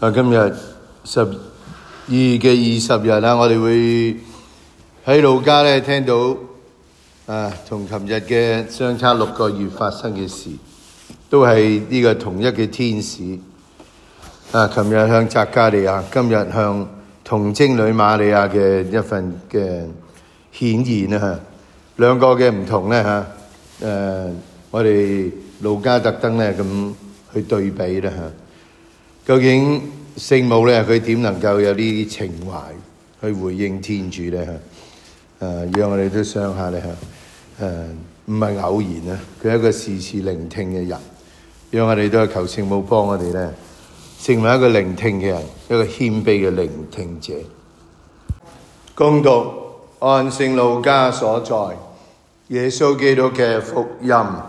今日12嘅20日啦，我哋會喺路加咧聽到同琴日嘅相差6個月發生嘅事，都係呢個同一嘅天使。琴日向匝加利亞，今日向童貞女瑪利亞嘅一份嘅顯現啊，兩個嘅唔同咧我哋路加特登咧咁去對比啦究竟聖母咧佢點能夠有呢啲情懷去回應天主咧讓我哋都想下咧唔係偶然佢係一個時時聆聽嘅人，讓我哋都係求聖母幫我哋咧成為一個聆聽嘅人，一個謙卑嘅聆聽者。恭讀按聖路加所載耶穌基督嘅福音。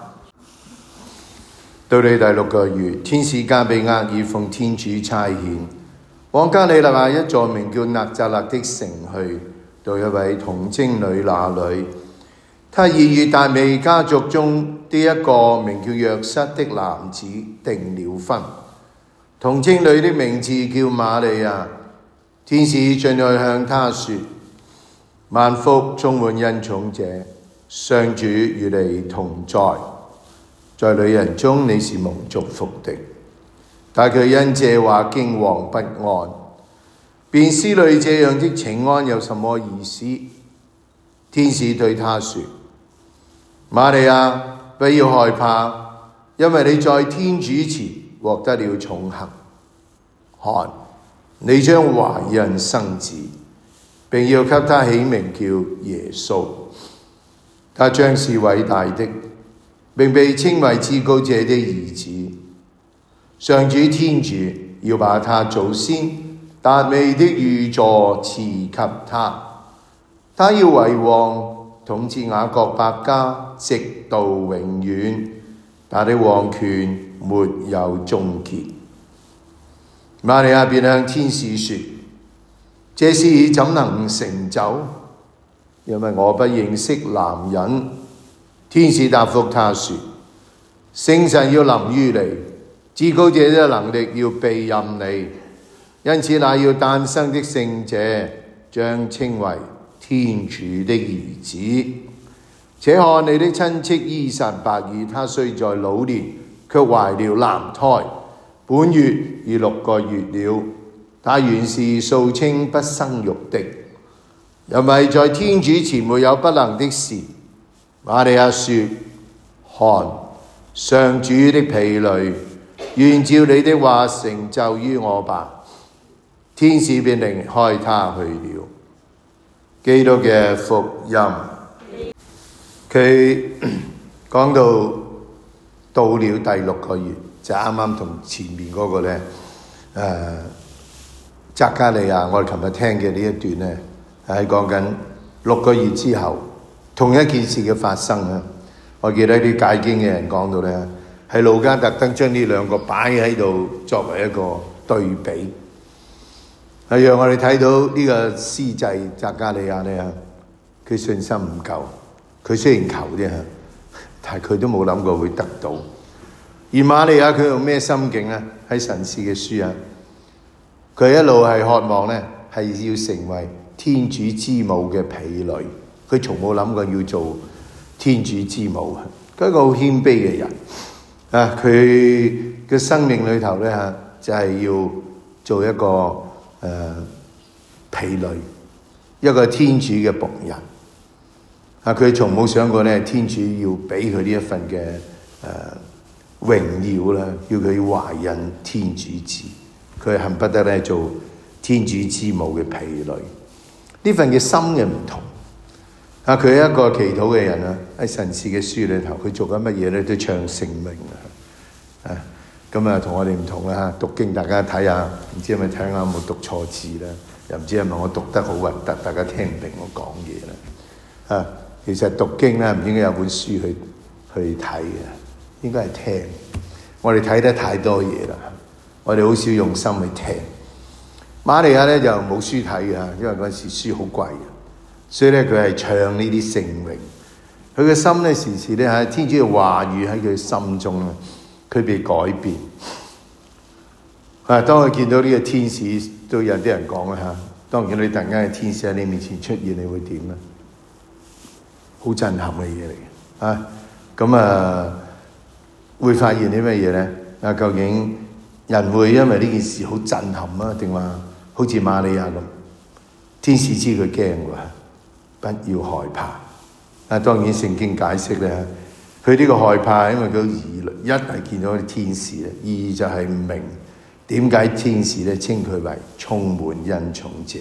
到你第6個月，天使加俾額爾奉天主差遣，往加利肋亞一座名叫納匝肋的城去，到一位童貞女那裏。他已與達味家族中的一個名叫若瑟的男子訂了婚。童貞女的名字叫瑪利亞。天使進去向她說：萬福，充滿恩寵者，上主與你同在。在女人中你是蒙祝福的。但佢因這話驚惶不安，便思慮這樣的請安有什麼意思。天使對他說：瑪利亞，不要害怕，因為你在天主前獲得了寵幸。看，你將懷孕生子，並要給他起名叫耶穌。他將是偉大的，並被稱為至高者的兒子。上主天主要把他祖先達味的御座賜給他，他要為王，統治雅各伯家，直到永遠。他的王權沒有終結。瑪利亞便向天使說：這事怎能成就？因為我不認識男人。天使答覆他說：聖神要臨於你，至高者的能力要庇蔭你，因此那要誕生的聖者將稱為天主的兒子。且看你的親戚依撒伯爾，她雖在老年，卻懷了男胎，本月已6個月了。她原是素稱不生育的，因為在天主前沒有不能的事。瑪利亞說：看，上主的婢女，願照你的話成就於我吧。天使便離開他去了。基督嘅福音。佢講到了第6個月，就啱啱同前面嗰個咧匝加利亞，我哋琴日聽嘅呢一段咧係講緊6個月之後同一件事嘅發生。我記得啲解經嘅人講到咧，係路加特登將呢兩個擺喺度作為一個對比，係讓我哋睇到呢個司祭匝加利亞咧，佢信心唔夠。佢雖然求啫，但係佢都冇諗過會得到。而瑪利亞佢用咩心境咧？喺神視嘅書佢一路係渴望咧，係要成為天主之母嘅婢女。佢從冇諗過要做天主之母。佢係一個好謙卑嘅人佢嘅生命裏頭咧就係要做一個婢女，一個天主嘅僕人。佢從冇想過咧，天主要俾佢呢一份嘅榮耀啦，要佢懷孕天主子，佢恨不得咧做天主之母嘅婢女。呢份嘅心嘅唔同。佢係一個祈禱嘅人喺神視嘅書裏頭，佢做緊乜嘢咧都唱聖詠咁同我哋唔同啦讀經大家睇下，唔知係咪睇下有冇讀錯字啦，又唔知係咪我讀得好核突，大家聽唔明我講嘢啦其實讀經咧唔應該有本書去睇嘅，應該係聽。我哋睇得太多嘢啦，我哋好少用心去聽。瑪利亞咧就冇書睇嘅，因為嗰陣時書好貴，所以咧佢係唱呢啲聖詠。佢嘅心咧時時咧喺天主嘅話語喺佢心中佢被改變。 當我見到呢個天使，都有啲人講啦，當見到你突然間嘅天使喺你面前出現，你會點咧？好震撼嘅嘢嚟嘅會發現啲乜嘢咧？究竟人會因為呢件事好震撼啊，定話好似瑪利亞咁？天使知佢驚喎，不要害怕。當然聖經解釋咧，佢呢個害怕，因為佢疑慮，一係見到啲天使咧，二就係唔明點解天使咧稱佢為充滿恩寵者。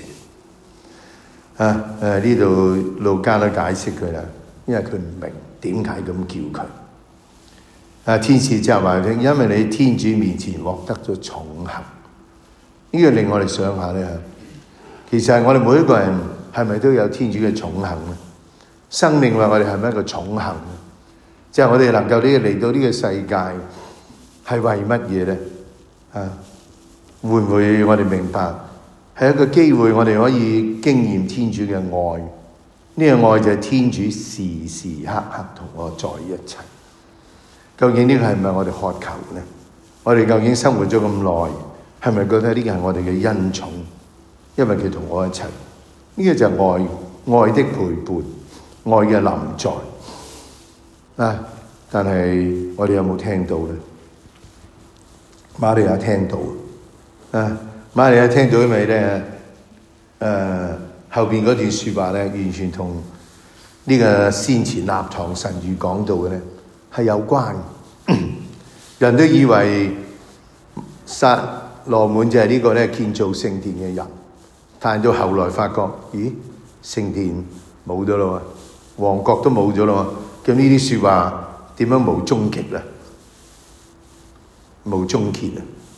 呢度路加都解釋佢啦，因為佢唔明點解咁叫佢。天使就話佢，因為你喺天主面前獲得咗寵幸。呢個令我哋想下咧，其實我哋每一個人係咪都有天主嘅寵幸咧？生命話我哋係咪一個寵幸咧？即係我哋能夠嚟到呢個世界係為乜嘢咧？會唔會我哋明白係一個機會，我哋可以經驗天主嘅愛？呢個愛就係天主時時刻刻同我在一齊。究竟呢個係咪我哋渴求呢？我哋究竟生活咗咁耐，係咪覺得呢個係我哋嘅恩寵？因為佢同我一齊，呢個就係愛的陪伴，愛嘅臨在。但係我哋有冇聽到呢？瑪利亞聽到。瑪利亞聽到，因為咧後邊嗰段説話咧，完全同呢個先前納堂神諭講到嘅咧係有關。人都以為撒羅滿就係呢個咧建造聖殿嘅人，但係到後來發覺，咦，聖殿冇咗咯，王國都冇咗咯，咁呢啲説話點樣無終極咧？無終結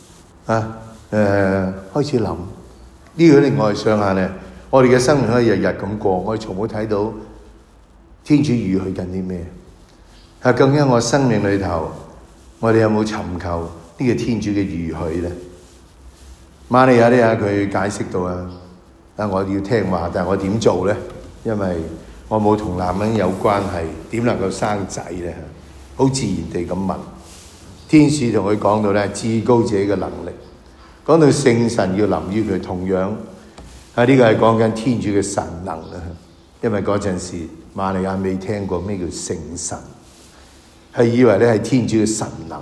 開始諗呢個令我哋想下咧，我哋嘅生命可以日日咁過，我哋從冇睇到天主預許緊啲咩？究竟我生命裏頭，我哋有冇尋求呢個天主嘅預許咧？瑪利亞呢，佢解釋到我要聽話，但係我點做咧？因為我冇同男人有關係，點能夠生仔咧？好自然地咁問。天使同佢講到咧，至高者嘅能力，講到聖神要臨於佢，同樣呢個係講緊天主嘅神能啦。因為嗰陣時瑪利亞未聽過咩叫聖神，係以為咧係天主嘅神能。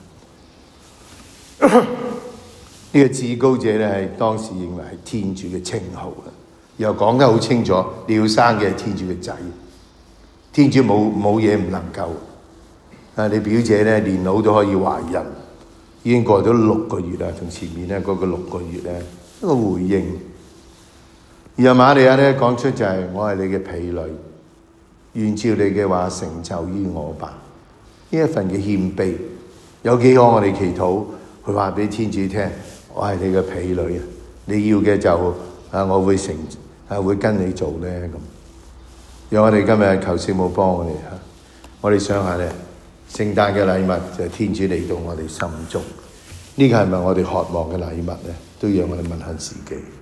呢個至高者咧係當時認為係天主嘅稱號啦，又講得好清楚，你要生嘅係天主嘅仔，天主冇嘢唔能夠。你表姐咧年老都可以懷孕，已經過咗6個月啦，同前面咧嗰個6個月咧一個回應。然後瑪利亞咧講出就係我係你嘅婢女，願照你嘅話成就於我吧。呢一份嘅謙卑，有幾可我哋祈禱去話俾天主聽，我係你嘅婢女，你要嘅就我會會跟你做咧咁。讓我哋今日求聖母幫我哋想下咧。聖誕嘅禮物就係天主嚟到我哋心中，呢個係咪我哋渴望嘅禮物咧？都讓我哋問下自己。